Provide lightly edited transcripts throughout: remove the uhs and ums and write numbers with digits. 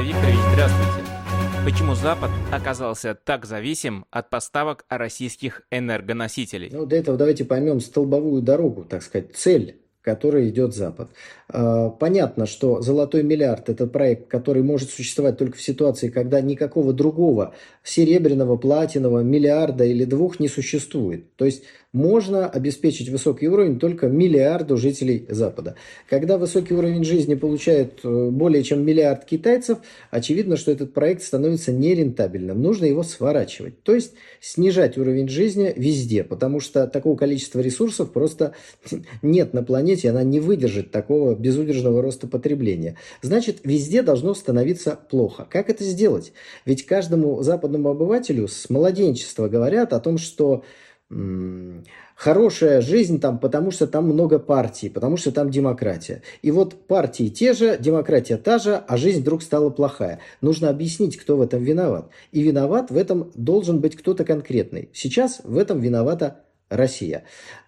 Викторович, здравствуйте. Почему Запад оказался так зависим от поставок российских энергоносителей? Ну, для этого давайте поймем столбовую дорогу, так сказать, цель, к которой идет Запад. Понятно, что «Золотой миллиард» – это проект, который может существовать только в ситуации, когда никакого другого серебряного, платинового миллиарда или двух не существует. То есть можно обеспечить высокий уровень только миллиарду жителей Запада. Когда высокий уровень жизни получает более чем миллиард китайцев, очевидно, что этот проект становится нерентабельным. Нужно его сворачивать. То есть снижать уровень жизни везде, потому что такого количества ресурсов просто нет на планете, она не выдержит такого безудержного роста потребления. Значит, везде должно становиться плохо. Как это сделать? Ведь каждому западному обывателю с младенчества говорят о том, что хорошая жизнь там, потому что там много партий, потому что там демократия. И вот партии те же, демократия та же, а жизнь вдруг стала плохая. Нужно объяснить, кто в этом виноват. И виноват в этом должен быть кто-то конкретный. Сейчас в этом виновата Россия.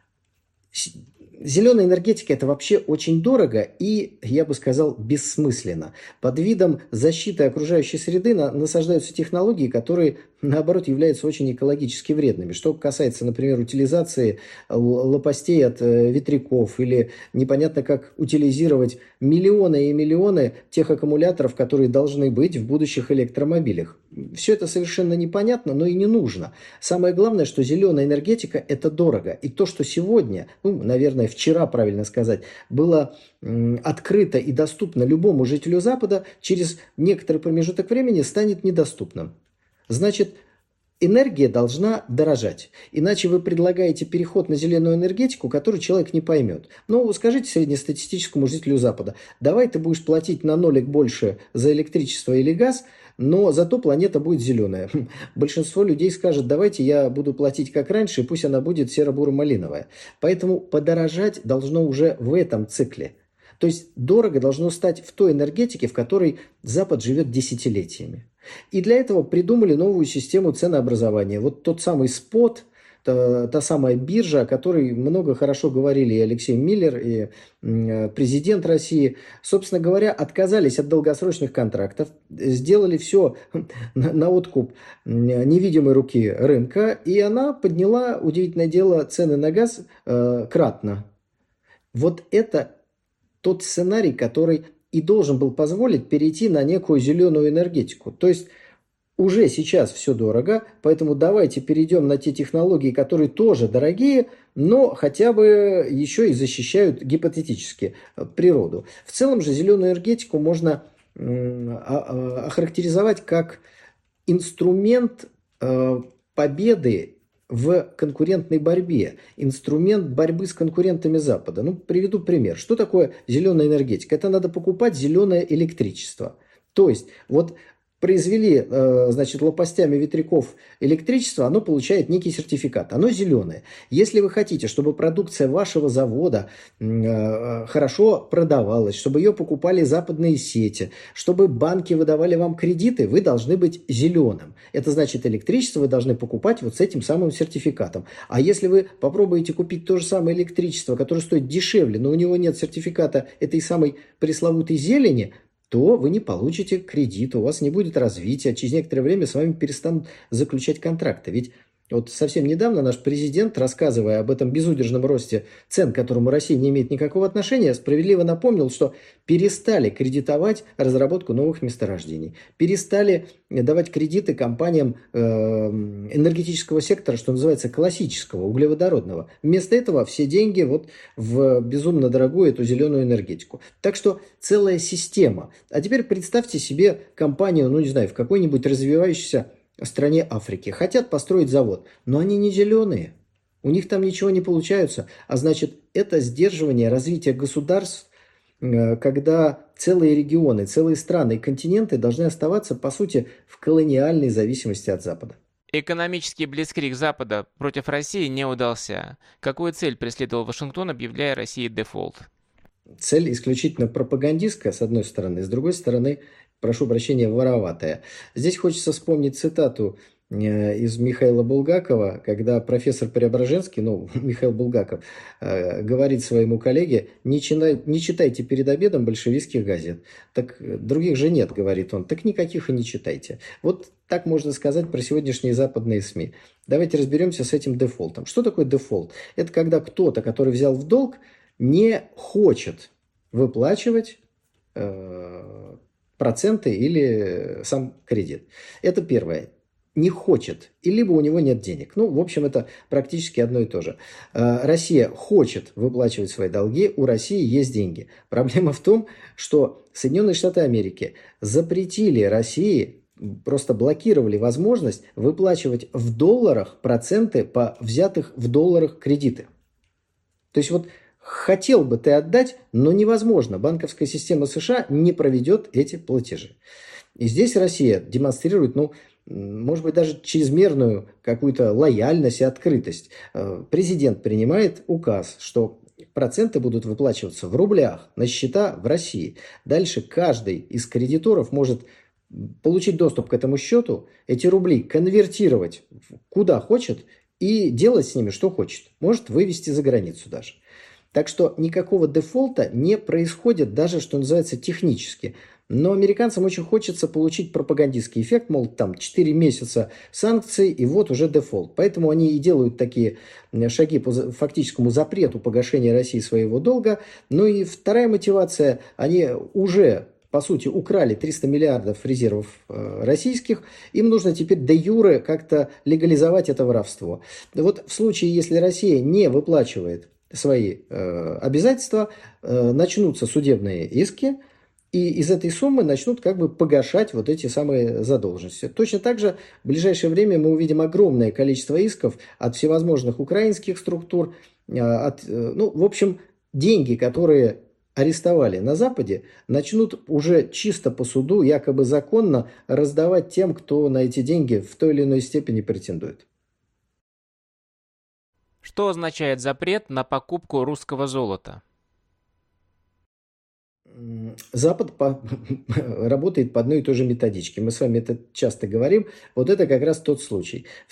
Зеленая энергетика – это вообще очень дорого и, я бы сказал, бессмысленно. Под видом защиты окружающей среды насаждаются технологии, которые, наоборот, являются очень экологически вредными. Что касается, например, утилизации лопастей от ветряков или непонятно как утилизировать миллионы и миллионы тех аккумуляторов, которые должны быть в будущих электромобилях. Все это совершенно непонятно, но и не нужно. Самое главное, что зеленая энергетика – это дорого. И то, что сегодня, наверное, вчера, правильно сказать, было открыто и доступно любому жителю Запада, через некоторый промежуток времени станет недоступным. Значит, энергия должна дорожать. Иначе вы предлагаете переход на зеленую энергетику, который человек не поймет. Ну, скажите среднестатистическому жителю Запада: давай ты будешь платить на нолик больше за электричество или газ, но зато планета будет зеленая. Большинство людей скажет: давайте я буду платить как раньше, и пусть она будет серо-буро-малиновая. Поэтому подорожать должно уже в этом цикле. То есть дорого должно стать в той энергетике, в которой Запад живет десятилетиями. И для этого придумали новую систему ценообразования. Вот тот самый спот, та самая биржа, о которой много хорошо говорили и Алексей Миллер, и президент России, собственно говоря, отказались от долгосрочных контрактов, сделали все на откуп невидимой руки рынка, и она подняла, удивительное дело, цены на газ кратно. Вот это тот сценарий, который и должен был позволить перейти на некую зеленую энергетику. То есть уже сейчас все дорого, поэтому давайте перейдем на те технологии, которые тоже дорогие, но хотя бы еще и защищают гипотетически природу. В целом же зеленую энергетику можно охарактеризовать как инструмент победы в конкурентной борьбе, инструмент борьбы с конкурентами Запада. Приведу пример. Что такое зеленая энергетика? Это надо покупать зеленое электричество. То есть, вот произвели, лопастями ветряков электричество, оно получает некий сертификат, оно зеленое. Если вы хотите, чтобы продукция вашего завода хорошо продавалась, чтобы ее покупали западные сети, чтобы банки выдавали вам кредиты, вы должны быть зеленым. Это значит, электричество вы должны покупать вот с этим самым сертификатом. А если вы попробуете купить то же самое электричество, которое стоит дешевле, но у него нет сертификата этой самой пресловутой зелени, то вы не получите кредит, у вас не будет развития, через некоторое время с вами перестанут заключать контракты. Ведь вот совсем недавно наш президент, рассказывая об этом безудержном росте цен, к которому Россия не имеет никакого отношения, справедливо напомнил, что перестали кредитовать разработку новых месторождений, перестали давать кредиты компаниям энергетического сектора, что называется, классического, углеводородного. Вместо этого все деньги вот в безумно дорогую эту зеленую энергетику. Так что целая система. А теперь представьте себе компанию, в какой-нибудь развивающейся стране Африки. Хотят построить завод, но они не зеленые. У них там ничего не получается. А значит, это сдерживание развития государств, когда целые регионы, целые страны и континенты должны оставаться, по сути, в колониальной зависимости от Запада. Экономический блицкриг Запада против России не удался. Какую цель преследовал Вашингтон, объявляя России дефолт? Цель исключительно пропагандистская, с одной стороны, с другой стороны, прошу прощения, вороватая. Здесь хочется вспомнить цитату из Михаила Булгакова, когда профессор Преображенский, ну, Михаил Булгаков, говорит своему коллеге: не читайте перед обедом большевистских газет. Так других же нет, говорит он, так никаких и не читайте. Вот так можно сказать про сегодняшние западные СМИ. Давайте разберемся с этим дефолтом. Что такое дефолт? Это когда кто-то, который взял в долг, не хочет выплачивать проценты или сам кредит. Это первое. Не хочет, и либо у него нет денег. Ну, в общем, это практически одно и то же. Россия хочет выплачивать свои долги, у России есть деньги. Проблема в том, что Соединенные Штаты Америки запретили России, просто блокировали возможность выплачивать в долларах проценты по взятых в долларах кредиты. То есть вот хотел бы ты отдать, но невозможно. Банковская система США не проведет эти платежи. И здесь Россия демонстрирует, ну, может быть, даже чрезмерную какую-то лояльность и открытость. Президент принимает указ, что проценты будут выплачиваться в рублях на счета в России. Дальше каждый из кредиторов может получить доступ к этому счету, эти рубли конвертировать куда хочет и делать с ними что хочет. Может вывести за границу даже. Так что никакого дефолта не происходит даже, что называется, технически. Но американцам очень хочется получить пропагандистский эффект, мол, там 4 месяца санкций, и вот уже дефолт. Поэтому они и делают такие шаги по фактическому запрету погашения России своего долга. Ну и вторая мотивация, они уже, по сути, украли 300 миллиардов резервов российских, им нужно теперь де юре как-то легализовать это воровство. Вот в случае, если Россия не выплачивает свои обязательства, начнутся судебные иски, и из этой суммы начнут как бы погашать вот эти самые задолженности. Точно так же в ближайшее время мы увидим огромное количество исков от всевозможных украинских структур, ну, в общем, деньги, которые арестовали на Западе, начнут уже чисто по суду, якобы законно, раздавать тем, кто на эти деньги в той или иной степени претендует. Что означает запрет на покупку русского золота? Запад работает по одной и той же методичке. Мы с вами это часто говорим. Вот это как раз тот случай. В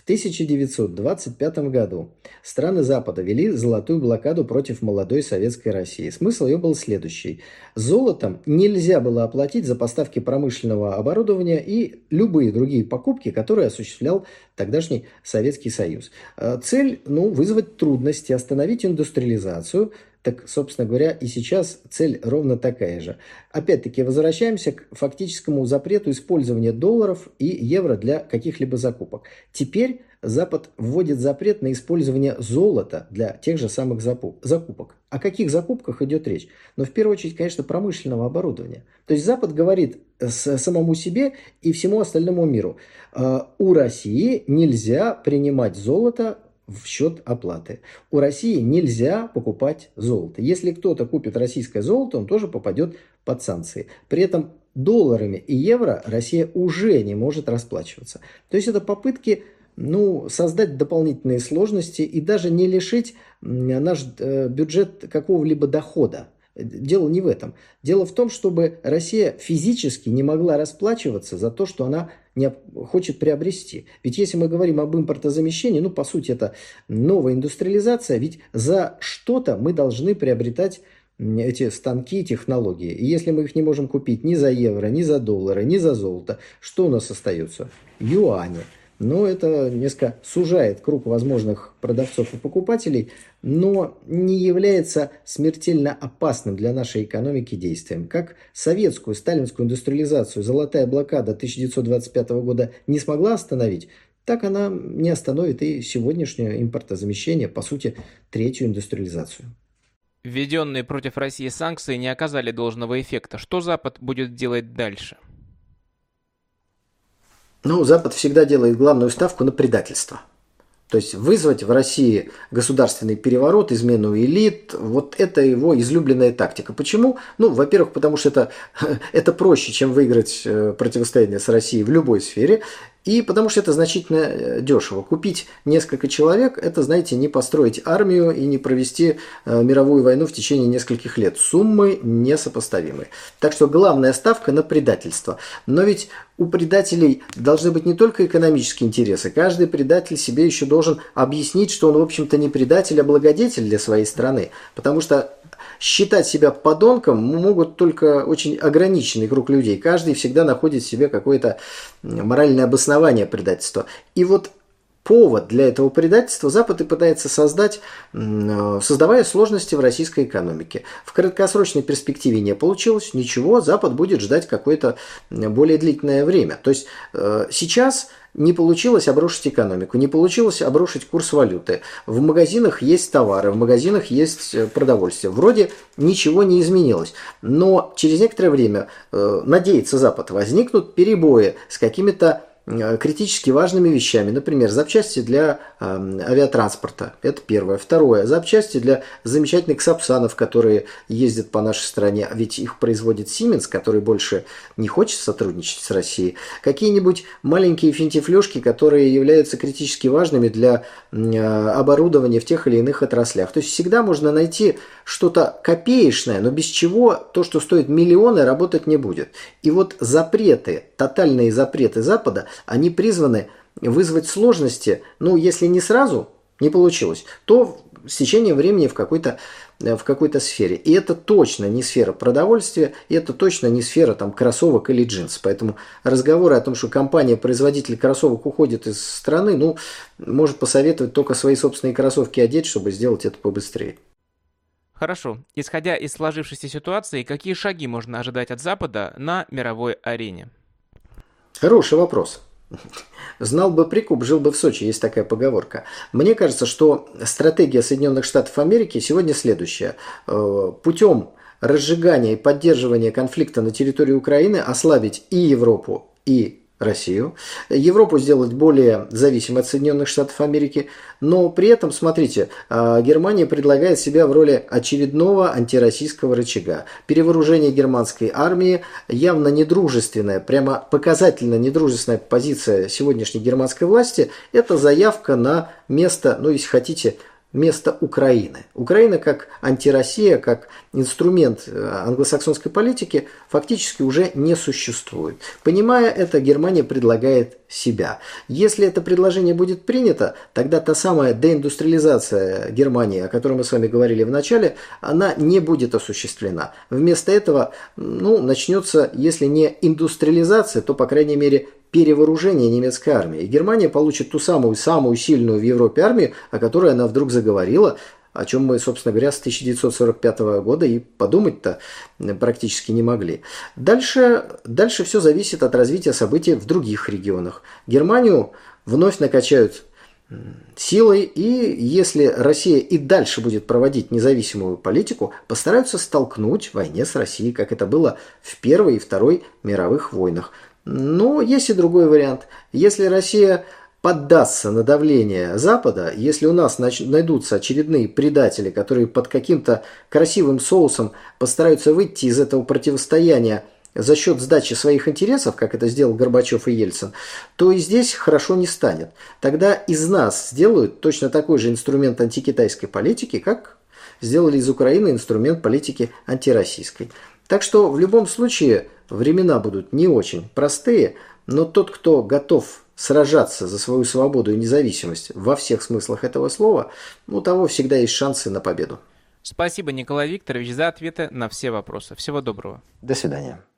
1925 году страны Запада вели золотую блокаду против молодой советской России. Смысл ее был следующий. Золотом нельзя было оплатить за поставки промышленного оборудования и любые другие покупки, которые осуществлял тогдашний Советский Союз. Цель, вызвать трудности, остановить индустриализацию. Так, собственно говоря, и сейчас цель ровно такая же. Опять-таки, возвращаемся к фактическому запрету использования долларов и евро для каких-либо закупок. Теперь Запад вводит запрет на использование золота для тех же самых закупок. О каких закупках идет речь? Но в первую очередь, конечно, промышленного оборудования. То есть Запад говорит самому себе и всему остальному миру: у России нельзя принимать золото в счет оплаты. У России нельзя покупать золото. Если кто-то купит российское золото, он тоже попадет под санкции. При этом долларами и евро Россия уже не может расплачиваться. То есть это попытки создать дополнительные сложности и даже не лишить наш бюджет какого-либо дохода. Дело не в этом. Дело в том, чтобы Россия физически не могла расплачиваться за то, что она не хочет приобрести. Ведь если мы говорим об импортозамещении, по сути это новая индустриализация, ведь за что-то мы должны приобретать эти станки, технологии. И если мы их не можем купить ни за евро, ни за доллары, ни за золото, что у нас остается? Юани. Но это несколько сужает круг возможных продавцов и покупателей, но не является смертельно опасным для нашей экономики действием. Как советскую, сталинскую индустриализацию золотая блокада 1925 года не смогла остановить, так она не остановит и сегодняшнее импортозамещение, по сути, третью индустриализацию. Введенные против России санкции не оказали должного эффекта. Что Запад будет делать дальше? Запад всегда делает главную ставку на предательство. То есть вызвать в России государственный переворот, измену элит, вот это его излюбленная тактика. Почему? Во-первых, потому что это проще, чем выиграть противостояние с Россией в любой сфере. И потому что это значительно дешево. Купить несколько человек – это, знаете, не построить армию и не провести мировую войну в течение нескольких лет. Суммы несопоставимы. Так что главная ставка на предательство. Но ведь у предателей должны быть не только экономические интересы. Каждый предатель себе еще должен объяснить, что он, в общем-то, не предатель, а благодетель для своей страны. Потому что считать себя подонком могут только очень ограниченный круг людей. Каждый всегда находит в себе какое-то моральное обоснование предательства. И вот повод для этого предательства Запад и пытается создать, создавая сложности в российской экономике. В краткосрочной перспективе не получилось, ничего, Запад будет ждать какое-то более длительное время. То есть сейчас не получилось обрушить экономику, не получилось обрушить курс валюты. В магазинах есть товары, в магазинах есть продовольствие. Вроде ничего не изменилось. Но через некоторое время, надеется Запад, возникнут перебои с какими-то критически важными вещами. Например, запчасти для авиатранспорта. Это первое. Второе. Запчасти для замечательных сапсанов, которые ездят по нашей стране. Ведь их производит Siemens, который больше не хочет сотрудничать с Россией. Какие-нибудь маленькие финтифлюшки, которые являются критически важными для оборудования в тех или иных отраслях. То есть всегда можно найти что-то копеечное, но без чего то, что стоит миллионы, работать не будет. И вот запреты, тотальные запреты Запада, они призваны вызвать сложности, ну, если не сразу, не получилось, то с течением времени в какой-то сфере. И это точно не сфера продовольствия, и это точно не сфера там, кроссовок или джинс. Поэтому разговоры о том, что компания-производитель кроссовок уходит из страны, ну, может посоветовать только свои собственные кроссовки одеть, чтобы сделать это побыстрее. Хорошо. Исходя из сложившейся ситуации, какие шаги можно ожидать от Запада на мировой арене? Хороший вопрос. Знал бы прикуп, жил бы в Сочи, есть такая поговорка. Мне кажется, что стратегия Соединенных Штатов Америки сегодня следующая. Путем разжигания и поддерживания конфликта на территории Украины ослабить и Европу, и Россию. Европу сделать более зависимой от Соединенных Штатов Америки. Но при этом, смотрите, Германия предлагает себя в роли очередного антироссийского рычага. Перевооружение германской армии явно недружественная, прямо показательно недружественная позиция сегодняшней германской власти. Это заявка на место, ну если хотите, место Украины. Украина как антироссия, как инструмент англосаксонской политики фактически уже не существует. Понимая это, Германия предлагает себя. Если это предложение будет принято, тогда та самая деиндустриализация Германии, о которой мы с вами говорили в начале, она не будет осуществлена. Вместо этого начнется, если не индустриализация, то, по крайней мере, перевооружение немецкой армии. И Германия получит ту самую сильную в Европе армию, о которой она вдруг заговорила, о чем мы, собственно говоря, с 1945 года и подумать-то практически не могли. Дальше все зависит от развития событий в других регионах. Германию вновь накачают силой, и если Россия и дальше будет проводить независимую политику, постараются столкнуть в войне с Россией, как это было в Первой и Второй мировых войнах. Но есть и другой вариант. Если Россия поддастся на давление Запада, если у нас найдутся очередные предатели, которые под каким-то красивым соусом постараются выйти из этого противостояния за счет сдачи своих интересов, как это сделал Горбачев и Ельцин, то и здесь хорошо не станет. Тогда из нас сделают точно такой же инструмент антикитайской политики, как сделали из Украины инструмент политики антироссийской. Так что в любом случае времена будут не очень простые, но тот, кто готов сражаться за свою свободу и независимость во всех смыслах этого слова, у того всегда есть шансы на победу. Спасибо, Николай Викторович, за ответы на все вопросы. Всего доброго. До свидания.